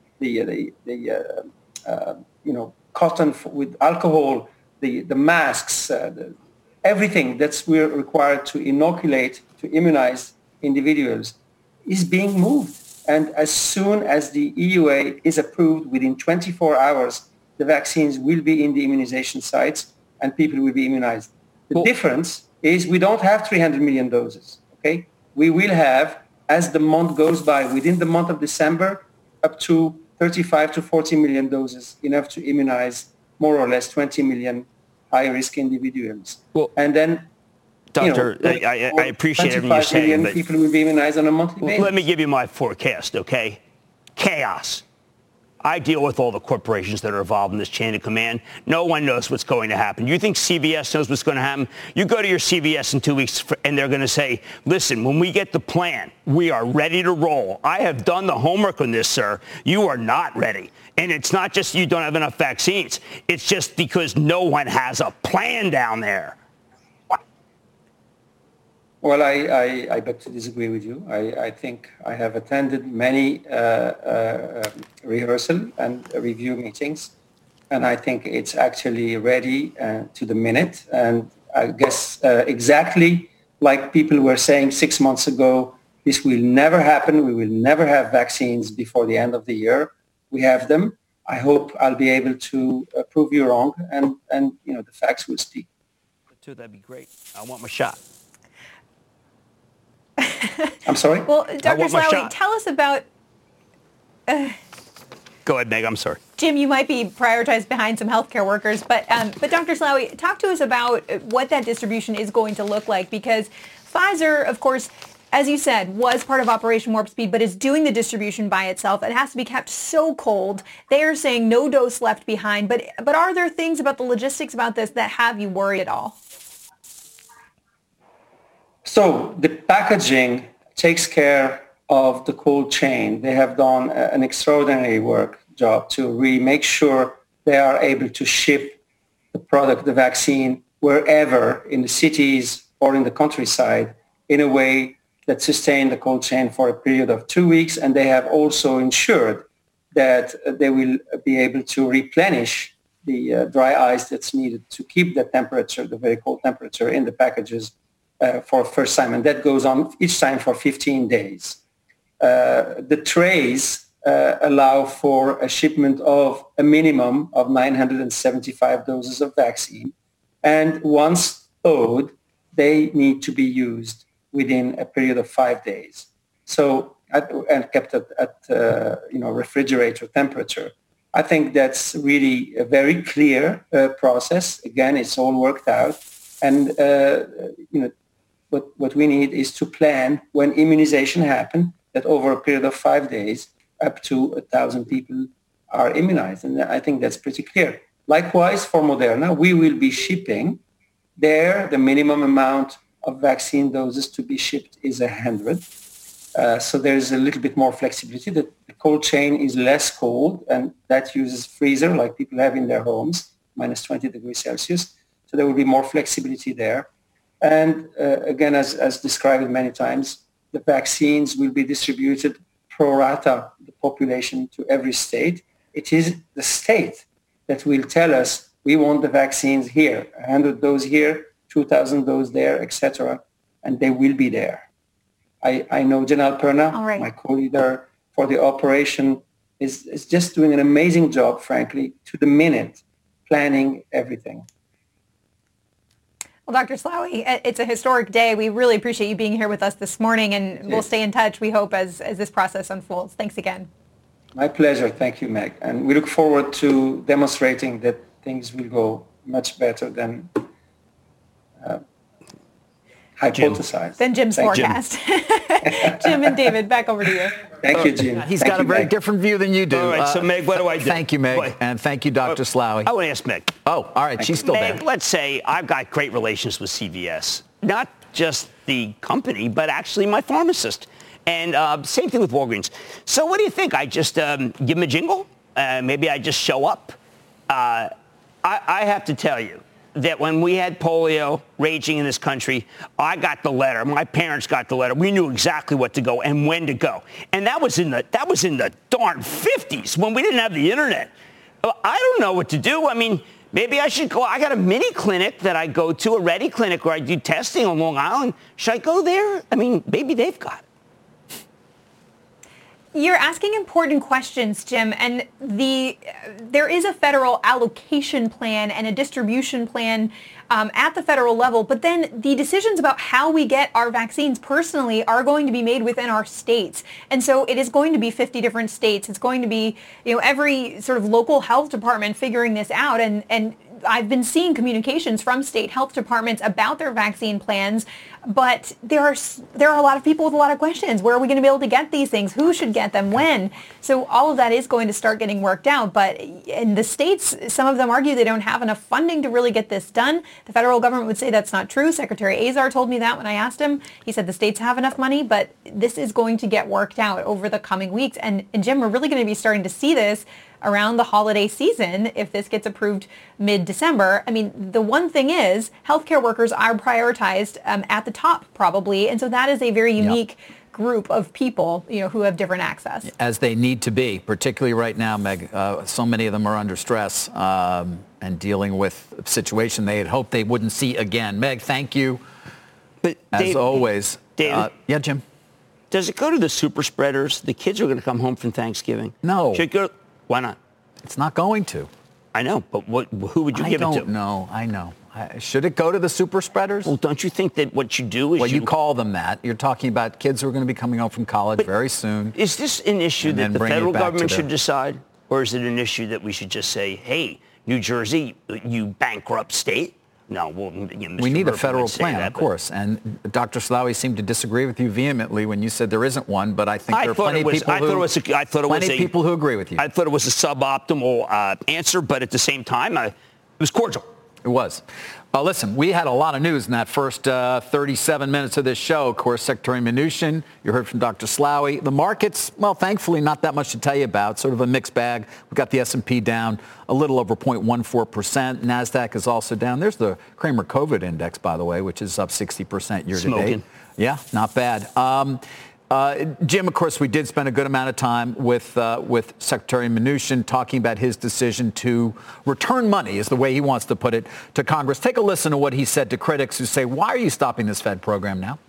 [SPEAKER 7] cotton with alcohol, the masks, everything that's we're required to inoculate, to immunize individuals is being moved. And as soon as the EUA is approved, within 24 hours, the vaccines will be in the immunization sites and people will be immunized. The difference is we don't have 300 million doses, okay? We will have, as the month goes by, within the month of December, up to 35 to 40 million doses, enough to immunize more or less 20 million high-risk individuals.
[SPEAKER 3] Well,
[SPEAKER 7] and then,
[SPEAKER 3] Doctor, I appreciate everything you're saying, but
[SPEAKER 7] people will be immunized on a monthly basis.
[SPEAKER 3] Let me give you my forecast, okay? Chaos. I deal with all the corporations that are involved in this chain of command. No one knows what's going to happen. You think CVS knows what's going to happen? You go to your CVS in 2 weeks and they're going to say, listen, when we get the plan, we are ready to roll. I have done the homework on this, sir. You are not ready. And it's not just you don't have enough vaccines. It's just because no one has a plan down there.
[SPEAKER 7] Well, I beg to disagree with you. I think I have attended many rehearsal and review meetings, and I think it's actually ready to the minute. And I guess exactly like people were saying 6 months ago, this will never happen. We will never have vaccines before the end of the year. We have them. I hope I'll be able to prove you wrong, and the facts will speak.
[SPEAKER 3] That'd be great. I want my shot.
[SPEAKER 7] I'm sorry?
[SPEAKER 6] Well, Dr. Slaoui, tell us about...
[SPEAKER 3] Go ahead, Meg. I'm sorry.
[SPEAKER 6] Jim, you might be prioritized behind some healthcare workers, but Dr. Slaoui, talk to us about what that distribution is going to look like, because Pfizer, of course, as you said, was part of Operation Warp Speed, but is doing the distribution by itself. It has to be kept so cold. They are saying no dose left behind. But are there things about the logistics about this that have you worried at all?
[SPEAKER 7] So the packaging takes care of the cold chain. They have done an extraordinary job to really make sure they are able to ship the product, the vaccine, wherever in the cities or in the countryside in a way that sustain the cold chain for a period of 2 weeks. And they have also ensured that they will be able to replenish the dry ice that's needed to keep the temperature, the very cold temperature in the packages for first time. And that goes on each time for 15 days. The trays allow for a shipment of a minimum of 975 doses of vaccine. And once thawed, they need to be used within a period of 5 days. So, and kept at refrigerator temperature. I think that's really a very clear process. Again, it's all worked out. And, what we need is to plan when immunization happens, that over a period of 5 days, up to 1,000 people are immunized. And I think that's pretty clear. Likewise, for Moderna, we will be shipping there. The minimum amount of vaccine doses to be shipped is 100. So there's a little bit more flexibility. The cold chain is less cold, and that uses freezer like people have in their homes, minus 20 degrees Celsius. So there will be more flexibility there. And again, as described many times, the vaccines will be distributed pro rata the population to every state. It is the state that will tell us, we want the vaccines here, 100 doses here, 2,000 doses there, etc. And they will be there. I know General Perna,
[SPEAKER 6] right,
[SPEAKER 7] my co-leader for the operation, is just doing an amazing job, frankly, to the minute, planning everything.
[SPEAKER 6] Well, Dr. Slaoui, it's a historic day. We really appreciate you being here with us this morning, and we'll stay in touch, we hope, as this process unfolds. Thanks again. My pleasure. Thank you, Meg. And we look forward to demonstrating that things will go much better than hypothesized. Than Jim's forecast. Jim and David, back over to you. Thank you, Jim.
[SPEAKER 2] He's got a very different view than you do.
[SPEAKER 3] All right, so Meg, what do I do?
[SPEAKER 2] Thank you, Meg, and thank you, Dr. Slaoui.
[SPEAKER 3] I want to ask Meg.
[SPEAKER 2] Oh, all right, she's still
[SPEAKER 3] Meg,
[SPEAKER 2] there.
[SPEAKER 3] Let's say I've got great relations with CVS, not just the company, but actually my pharmacist. And same thing with Walgreens. So what do you think? I just give them a jingle? Maybe I just show up? I have to tell you that when we had polio raging in this country, I got the letter. My parents got the letter. We knew exactly what to go and when to go. And that was in the darn 50s when we didn't have the internet. I don't know what to do. I mean, maybe I should go. I got a mini clinic that I go to, a Ready clinic where I do testing on Long Island. Should I go there? I mean, maybe they've got it.
[SPEAKER 6] You're asking important questions, Jim, and there is a federal allocation plan and a distribution plan at the federal level, but then the decisions about how we get our vaccines personally are going to be made within our states. And so it is going to be 50 different states. It's going to be, every sort of local health department figuring this out, and I've been seeing communications from state health departments about their vaccine plans, but there are a lot of people with a lot of questions. Where are we going to be able to get these things? Who should get them? When? So all of that is going to start getting worked out. But in the states, some of them argue they don't have enough funding to really get this done. The federal government would say that's not true. Secretary Azar told me that when I asked him. He said the states have enough money, but this is going to get worked out over the coming weeks. And Jim, we're really going to be starting to see this around the holiday season if this gets approved mid-December. I mean, the one thing is healthcare workers are prioritized at the top probably, and so that is a very unique group of people, who have different access.
[SPEAKER 2] As they need to be, particularly right now, Meg. So many of them are under stress and dealing with a situation they had hoped they wouldn't see again. Meg, thank you.
[SPEAKER 3] But
[SPEAKER 2] as always.
[SPEAKER 3] David?
[SPEAKER 2] Yeah, Jim?
[SPEAKER 3] Does it go to the super spreaders? The kids are going to come home from Thanksgiving.
[SPEAKER 2] No.
[SPEAKER 3] Should it go? Why not?
[SPEAKER 2] It's not going to.
[SPEAKER 3] I know, but who would you give it to?
[SPEAKER 2] I know. Should it go to the super spreaders?
[SPEAKER 3] Well, don't you think that what you do is
[SPEAKER 2] you call them that. You're talking about kids who are going to be coming home from college very soon.
[SPEAKER 3] Is this an issue that the federal government should decide? Or is it an issue that we should just say, hey, New Jersey, you bankrupt state? No, well,
[SPEAKER 2] we need a federal plan, of course. And Dr. Slaoui seemed to disagree with you vehemently when you said there isn't one, but I think there are plenty of people who agree with you.
[SPEAKER 3] I thought it was a suboptimal answer, but at the same time, it was cordial.
[SPEAKER 2] It was. Listen, we had a lot of news in that first 37 minutes of this show. Of course, Secretary Mnuchin, you heard from Dr. Slaoui. The markets, well, thankfully, not that much to tell you about. Sort of a mixed bag. We've got the S&P down a little over 0.14%. NASDAQ is also down. There's the Cramer COVID Index, by the way, which is up 60% year to date. Yeah, not bad. Jim, of course, we did spend a good amount of time with Secretary Mnuchin talking about his decision to return money, is the way he wants to put it, to Congress. Take a listen to what he said to critics who say, why are you stopping this Fed program now?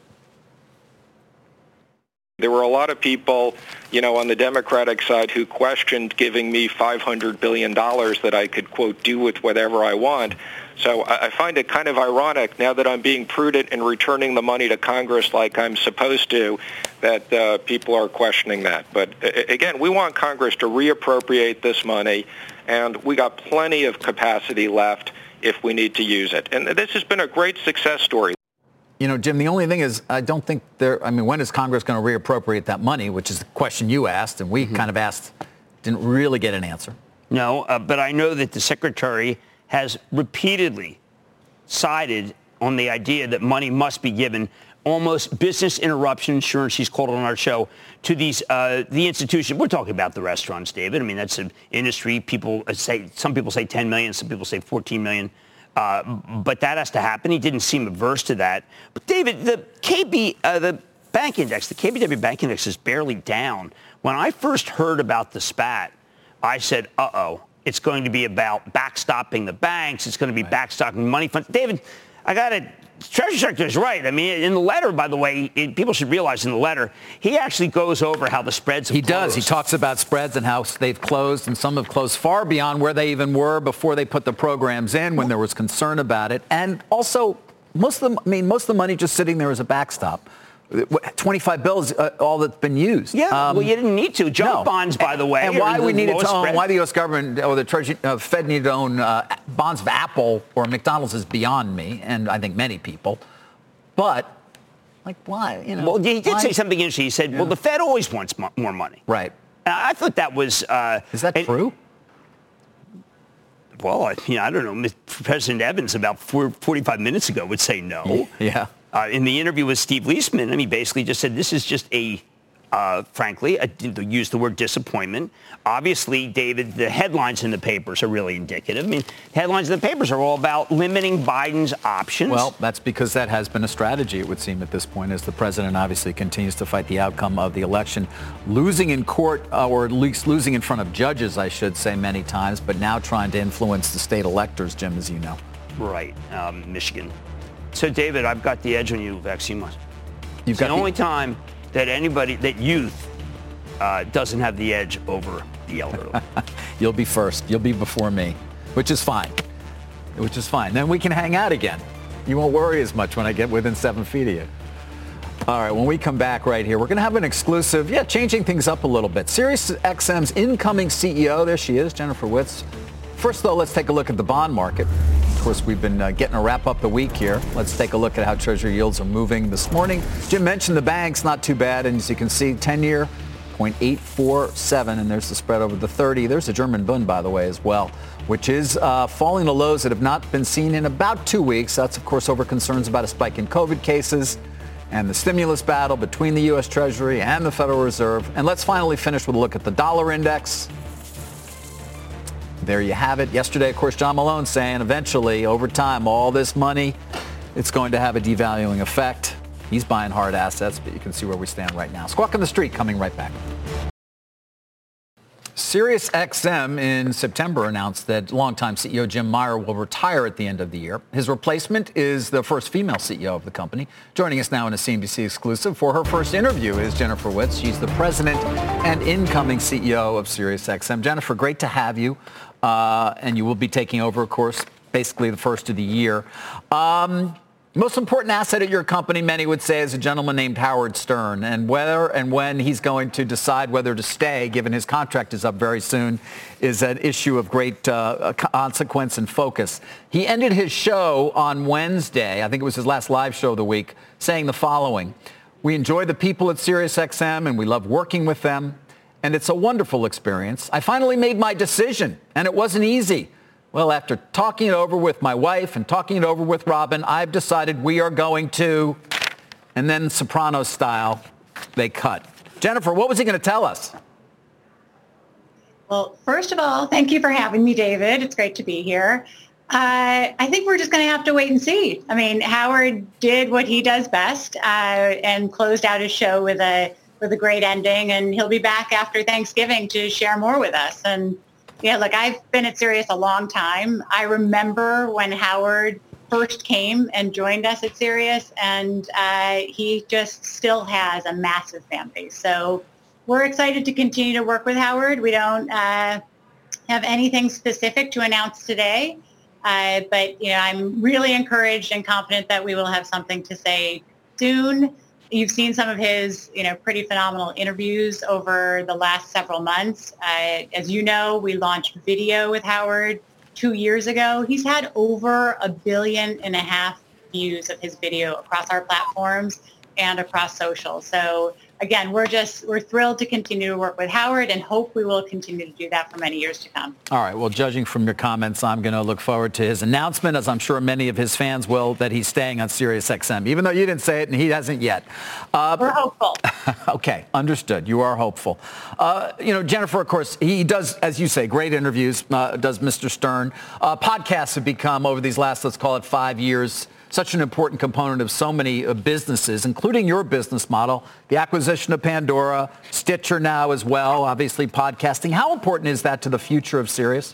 [SPEAKER 4] There were a lot of people, on the Democratic side who questioned giving me $500 billion that I could, quote, do with whatever I want. So I find it kind of ironic now that I'm being prudent in returning the money to Congress like I'm supposed to, that people are questioning that. But again, we want Congress to reappropriate this money, and we got plenty of capacity left if we need to use it. And this has been a great success story.
[SPEAKER 2] Jim, the only thing is I don't think when is Congress going to reappropriate that money, which is the question you asked, and we kind of asked, didn't really get an answer.
[SPEAKER 3] No, but I know that the Secretary has repeatedly sided on the idea that money must be given, almost business interruption insurance, he's called it on our show, to these the institution. We're talking about the restaurants, David. I mean, that's an industry. Some people say 10 million, some people say 14 million. But that has to happen. He didn't seem averse to that. But David, the bank index, the KBW bank index is barely down. When I first heard about the spat, I said, it's going to be about backstopping the banks. It's going to be backstopping money funds. David, the Treasury Secretary is right. I mean, in the letter, by the way, people should realize in the letter, he actually goes over how the spreads have closed.
[SPEAKER 2] He does. He talks about spreads and how they've closed, and some have closed far beyond where they even were before they put the programs in when there was concern about it. And also, most of the money just sitting there as a backstop. 25 bills, all that's been used.
[SPEAKER 3] Yeah, well, you didn't need to. Junk bonds, by the way.
[SPEAKER 2] And why we needed to own, why the U.S. government or the Treasury, Fed needed to own bonds of Apple or McDonald's is beyond me, and I think many people. But, why?
[SPEAKER 3] Well, he did say something interesting. He said, well, the Fed always wants more money.
[SPEAKER 2] Right.
[SPEAKER 3] And I thought that was...
[SPEAKER 2] is that true?
[SPEAKER 3] Well, I don't know. President Evans about 45 minutes ago would say no.
[SPEAKER 2] Yeah.
[SPEAKER 3] In the interview with Steve Leisman, he basically just said this is just frankly, use the word disappointment. Obviously, David, the headlines in the papers are really indicative. I mean, headlines in the papers are all about limiting Biden's options.
[SPEAKER 2] Well, that's because that has been a strategy, it would seem, at this point, as the president obviously continues to fight the outcome of the election, losing in court, or at least losing in front of judges, I should say, many times, but now trying to influence the state electors, Jim, as you know.
[SPEAKER 3] Right. Michigan. So, David, I've got the edge on you, vaccine wise. It's the only time that youth doesn't have the edge over the elderly.
[SPEAKER 2] You'll be first. You'll be before me, which is fine. Then we can hang out again. You won't worry as much when I get within 7 feet of you. All right, when we come back right here, we're going to have an exclusive, changing things up a little bit. SiriusXM's incoming CEO, there she is, Jennifer Witz. First, though, let's take a look at the bond market. Of course, we've been getting a wrap up the week here. Let's take a look at how Treasury yields are moving this morning. Jim mentioned the banks, not too bad. And as you can see, 10-year, 0.847. And there's the spread over the 30. There's the German Bund, by the way, as well, which is falling to lows that have not been seen in about 2 weeks. That's, of course, over concerns about a spike in COVID cases and the stimulus battle between the U.S. Treasury and the Federal Reserve. And let's finally finish with a look at the dollar index. There you have it. Yesterday, of course, John Malone saying eventually, over time, all this money, it's going to have a devaluing effect. He's buying hard assets, but you can see where we stand right now. Squawk on the Street coming right back. SiriusXM in September announced that longtime CEO Jim Meyer will retire at the end of the year. His replacement is the first female CEO of the company. Joining us now in a CNBC exclusive for her first interview is Jennifer Witz. She's the president and incoming CEO of SiriusXM. Jennifer, great to have you. And you will be taking over, of course, basically the first of the year. Most important asset at your company, many would say, is a gentleman named Howard Stern. And whether and when he's going to decide whether to stay, given his contract is up very soon, is an issue of great consequence and focus. He ended his show on Wednesday, I think it was his last live show of the week, saying the following: "We enjoy the people at SiriusXM and we love working with them. And it's a wonderful experience. I finally made my decision, and it wasn't easy. Well, after talking it over with my wife and talking it over with Robin, I've decided we are going to," and then Sopranos style, they cut. Jennifer, what was he going to tell us?
[SPEAKER 8] Well, first of all, thank you for having me, David. It's great to be here. I think we're just going to have to wait and see. I mean, Howard did what he does best and closed out his show with a great ending, and he'll be back after Thanksgiving to share more with us. And yeah, look, I've been at Sirius a long time. I remember when Howard first came and joined us at Sirius, and he just still has a massive fan base. So we're excited to continue to work with Howard. We don't have anything specific to announce today, but I'm really encouraged and confident that we will have something to say soon. You've seen some of his, pretty phenomenal interviews over the last several months. As you know, we launched video with Howard 2 years ago. He's had over 1.5 billion views of his video across our platforms and across social. So again, we're thrilled to continue to work with Howard and hope we will continue to do that for many years to come. All
[SPEAKER 2] right. Well, judging from your comments, I'm going to look forward to his announcement, as I'm sure many of his fans will, that he's staying on SiriusXM, even though you didn't say it and he hasn't yet.
[SPEAKER 8] We're hopeful.
[SPEAKER 2] Okay. Understood. You are hopeful. Jennifer, of course, he does, as you say, great interviews, does Mr. Stern. Podcasts have become, over these last, let's call it 5 years, such an important component of so many businesses, including your business model, the acquisition of Pandora, Stitcher now as well, obviously podcasting. How important is that to the future of Sirius?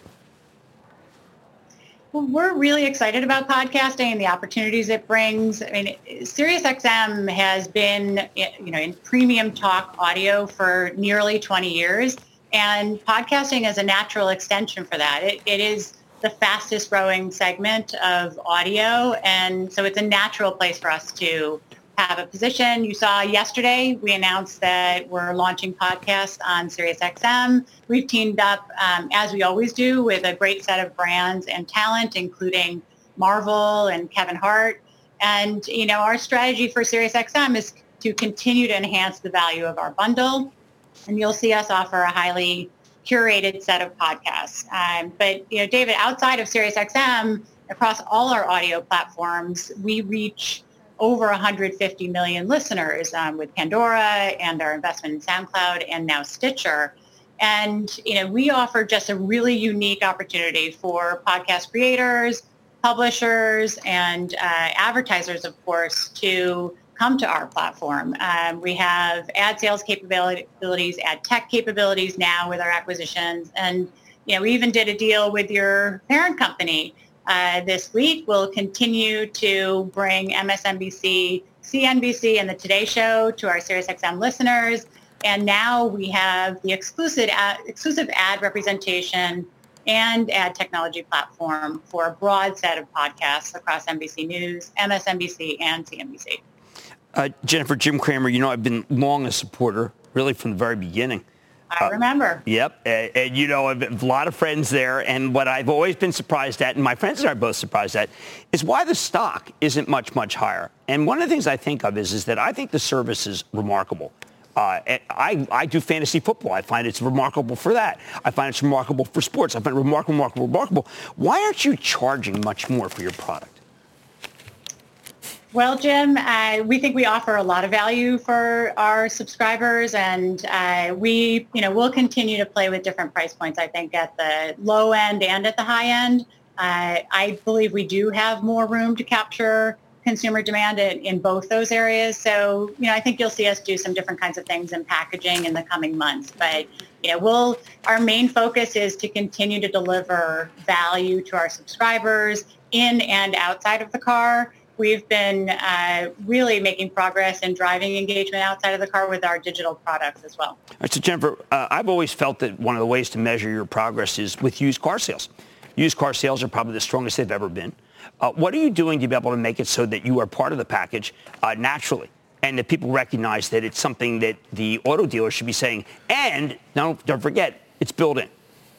[SPEAKER 8] Well, we're really excited about podcasting and the opportunities it brings. I mean, SiriusXM has been, in premium talk audio for nearly 20 years, and podcasting is a natural extension for that. It is the fastest growing segment of audio, and so it's a natural place for us to have a position. You saw yesterday we announced that we're launching podcasts on SiriusXM. We've teamed up, as we always do, with a great set of brands and talent, including Marvel and Kevin Hart. And our strategy for SiriusXM is to continue to enhance the value of our bundle, and you'll see us offer a highly curated set of podcasts. But David, outside of SiriusXM, across all our audio platforms, we reach over 150 million listeners with Pandora and our investment in SoundCloud and now Stitcher. And we offer just a really unique opportunity for podcast creators, publishers, and advertisers, of course, to come to our platform. We have ad sales capabilities, ad tech capabilities now with our acquisitions. And, we even did a deal with your parent company this week. We'll continue to bring MSNBC, CNBC, and the Today Show to our SiriusXM listeners. And now we have the exclusive ad representation and ad technology platform for a broad set of podcasts across NBC News, MSNBC, and CNBC.
[SPEAKER 3] Jennifer, Jim Cramer, I've been long a supporter, really from the very beginning.
[SPEAKER 8] I remember.
[SPEAKER 3] Yep. And I have a lot of friends there. And what I've always been surprised at, and my friends and I are both surprised at, is why the stock isn't much, much higher. And one of the things I think of is that I think the service is remarkable. I do fantasy football. I find it's remarkable for that. I find it's remarkable for sports. I find it remarkable. Why aren't you charging much more for your product?
[SPEAKER 8] Well, Jim, we think we offer a lot of value for our subscribers, and we'll continue to play with different price points, I think, at the low end and at the high end. I believe we do have more room to capture consumer demand in both those areas. So, I think you'll see us do some different kinds of things in packaging in the coming months. But, our main focus is to continue to deliver value to our subscribers in and outside of the car. We've been really making progress in driving engagement outside of the car with our digital products as well.
[SPEAKER 3] All right, so Jennifer, I've always felt that one of the ways to measure your progress is with used car sales. Used car sales are probably the strongest they've ever been. What are you doing to be able to make it so that you are part of the package naturally, and that people recognize that it's something that the auto dealer should be saying, and don't forget, it's built in?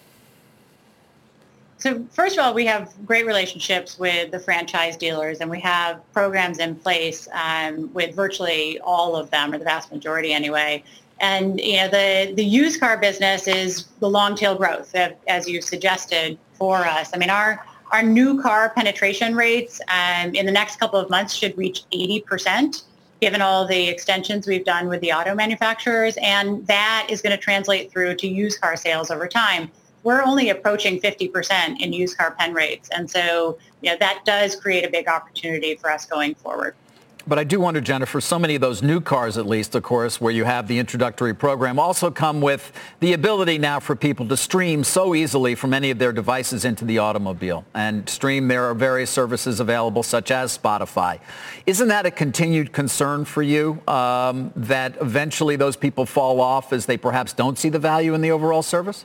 [SPEAKER 8] So first of all, we have great relationships with the franchise dealers, and we have programs in place with virtually all of them, or the vast majority anyway. And the used car business is the long tail growth, as you suggested, for us. I mean, our new car penetration rates in the next couple of months should reach 80%, given all the extensions we've done with the auto manufacturers, and that is going to translate through to used car sales over time. We're only approaching 50% in used car pen rates. And so that does create a big opportunity for us going forward.
[SPEAKER 2] But I do wonder, Jennifer, so many of those new cars, at least, of course, where you have the introductory program, also come with the ability now for people to stream so easily from any of their devices into the automobile. And stream, there are various services available, such as Spotify. Isn't that a continued concern for you, that eventually those people fall off as they perhaps don't see the value in the overall service?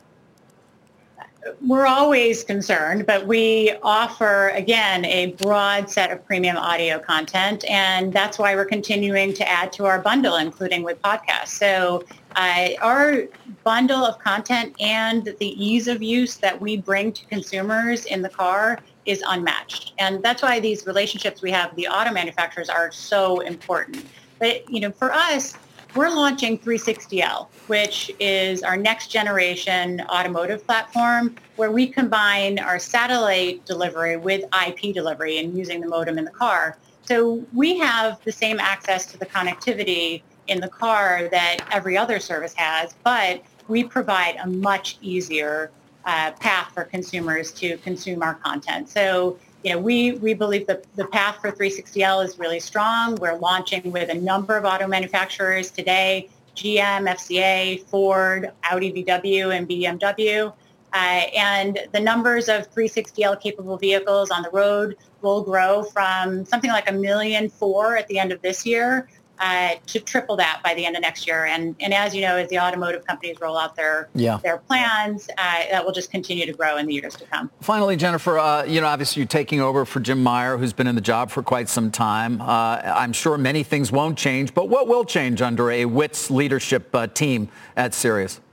[SPEAKER 8] We're always concerned, but we offer, again, a broad set of premium audio content, and that's why we're continuing to add to our bundle, including with podcasts. So our bundle of content and the ease of use that we bring to consumers in the car is unmatched. And that's why these relationships we have with the auto manufacturers are so important. But, for us, we're launching 360L, which is our next generation automotive platform, where we combine our satellite delivery with IP delivery and using the modem in the car. So we have the same access to the connectivity in the car that every other service has, but we provide a much easier path for consumers to consume our content. So we believe that the path for 360L is really strong. We're launching with a number of auto manufacturers today: GM, FCA, Ford, Audi, VW, and BMW. And the numbers of 360L capable vehicles on the road will grow from something like 1.4 million at the end of this year to triple that by the end of next year. And as you know, as the automotive companies roll out their plans, that will just continue to grow in the years to come.
[SPEAKER 2] Finally, Jennifer, obviously you're taking over for Jim Meyer, who's been in the job for quite some time. I'm sure many things won't change, but what will change under a WITS leadership team at Sirius?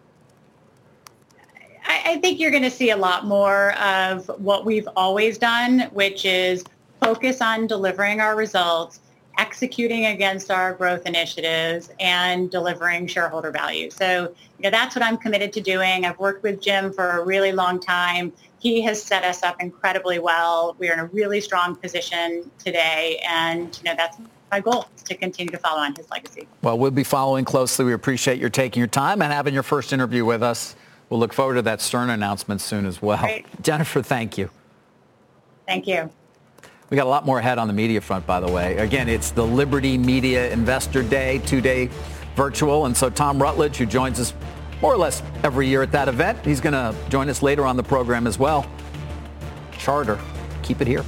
[SPEAKER 8] I think you're going to see a lot more of what we've always done, which is focus on delivering our results, executing against our growth initiatives, and delivering shareholder value. So, that's what I'm committed to doing. I've worked with Jim for a really long time. He has set us up incredibly well. We're in a really strong position today, and that's my goal, is to continue to follow on his legacy.
[SPEAKER 2] Well, we'll be following closely. We appreciate your taking your time and having your first interview with us. We'll look forward to that Stern announcement soon as well.
[SPEAKER 8] Great.
[SPEAKER 2] Jennifer, thank you.
[SPEAKER 8] Thank you.
[SPEAKER 2] We got a lot more ahead on the media front, by the way. Again, it's the Liberty Media Investor Day, 2-day virtual. And so Tom Rutledge, who joins us more or less every year at that event, he's going to join us later on the program as well. Charter, keep it here.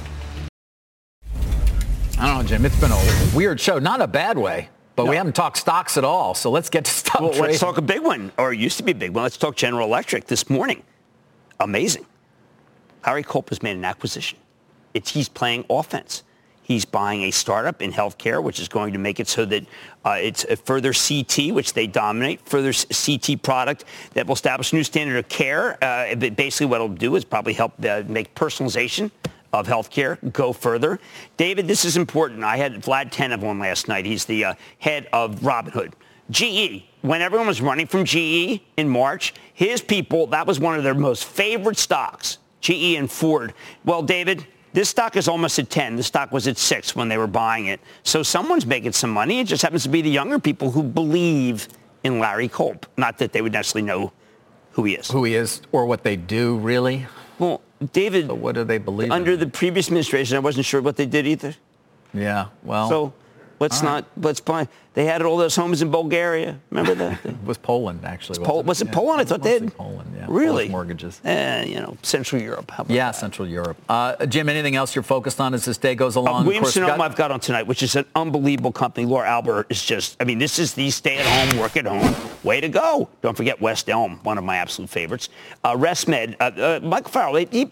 [SPEAKER 2] I don't know, Jim, it's been a weird show. Not a bad way, but we haven't talked stocks at all. So let's get to stock trading.
[SPEAKER 3] Let's talk a big one, or it used to be a big one. Let's talk General Electric this morning. Amazing. Larry Culp has made an acquisition. He's playing offense. He's buying a startup in healthcare, which is going to make it so that it's a further CT, which they dominate, further CT product that will establish a new standard of care. Basically, what it'll do is probably help make personalization of healthcare go further. David, this is important. I had Vlad Tenev on last night. He's the head of Robinhood. GE, when everyone was running from GE in March, his people, that was one of their most favorite stocks, GE and Ford. Well, David, this stock is almost at 10. The stock was at 6 when they were buying it. So someone's making some money. It just happens to be the younger people who believe in Larry Culp. Not that they would necessarily know who he is.
[SPEAKER 2] Who he is or what they do, really?
[SPEAKER 3] Well, David,
[SPEAKER 2] so what do they believe
[SPEAKER 3] under
[SPEAKER 2] in?
[SPEAKER 3] the previous administration, I wasn't sure what they did either.
[SPEAKER 2] Yeah, well.
[SPEAKER 3] So let's buy. They had all those homes in Bulgaria. Remember that?
[SPEAKER 2] It was Poland, actually.
[SPEAKER 3] Was it Poland? I thought they had.
[SPEAKER 2] Poland, yeah.
[SPEAKER 3] Really?
[SPEAKER 2] Polish mortgages.
[SPEAKER 3] Central Europe. How about that?
[SPEAKER 2] Central Europe. Jim, anything else you're focused on as this day goes along?
[SPEAKER 3] Williams-Sonoma I've got on tonight, which is an unbelievable company. Laura Albert is just, this is the stay-at-home, work-at-home. Way to go. Don't forget West Elm, one of my absolute favorites. ResMed, Michael Farrell,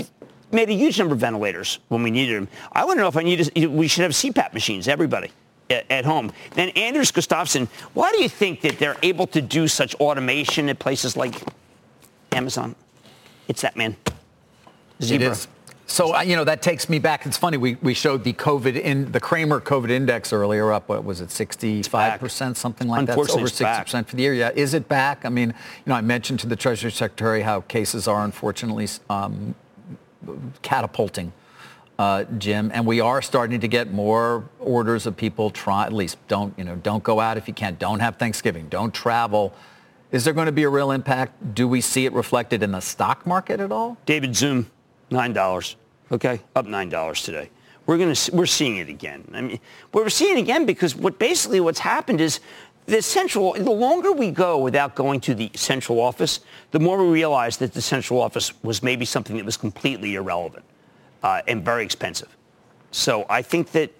[SPEAKER 3] made a huge number of ventilators when we needed them. I want to know if we should have CPAP machines, everybody, at home. Then Anders Gustafsson, why do you think that they're able to do such automation at places like Amazon? It's that man. Zebra.
[SPEAKER 2] It is. So, that takes me back. It's funny. We showed the Cramer COVID index earlier up. What was it? 65%, something like that. It's over 60% for the year. Yeah. Is it back? I mean, I mentioned to the Treasury Secretary how cases are unfortunately catapulting, Jim, and we are starting to get more orders of people don't go out if you can. Don't have Thanksgiving. Don't travel. Is there going to be a real impact? Do we see it reflected in the stock market at all?
[SPEAKER 3] David, Zoom. $9, okay, up $9 today. We're seeing it again. I mean, we're seeing it again because what's happened is the longer we go without going to the central office, the more we realize that the central office was maybe something that was completely irrelevant and very expensive. So I think that,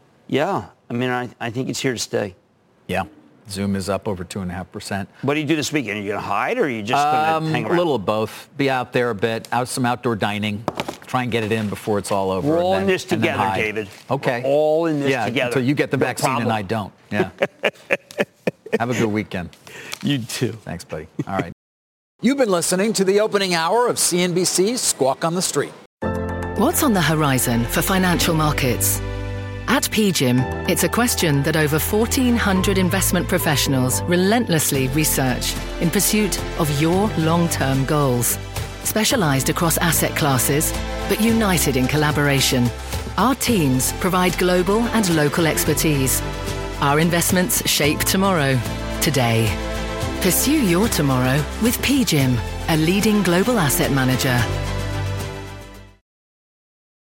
[SPEAKER 3] I think it's here to stay.
[SPEAKER 2] Yeah. Zoom is up over 2.5%.
[SPEAKER 3] What do you do this weekend? Are you going to hide or are you just going to hang around?
[SPEAKER 2] A little of both. Be out there a bit, some outdoor dining. Try and get it in before it's all over.
[SPEAKER 3] We're all in this together, David.
[SPEAKER 2] Okay.
[SPEAKER 3] We're all in this together.
[SPEAKER 2] Until you get the vaccine and I don't. Yeah. Have a good weekend.
[SPEAKER 3] You too.
[SPEAKER 2] Thanks, buddy. All right. You've been listening to the opening hour of CNBC's Squawk on the Street.
[SPEAKER 9] What's on the horizon for financial markets? At PGIM, it's a question that over 1,400 investment professionals relentlessly research in pursuit of your long-term goals. Specialized across asset classes, but united in collaboration, our teams provide global and local expertise. Our investments shape tomorrow, today. Pursue your tomorrow with PGIM, a leading global asset manager.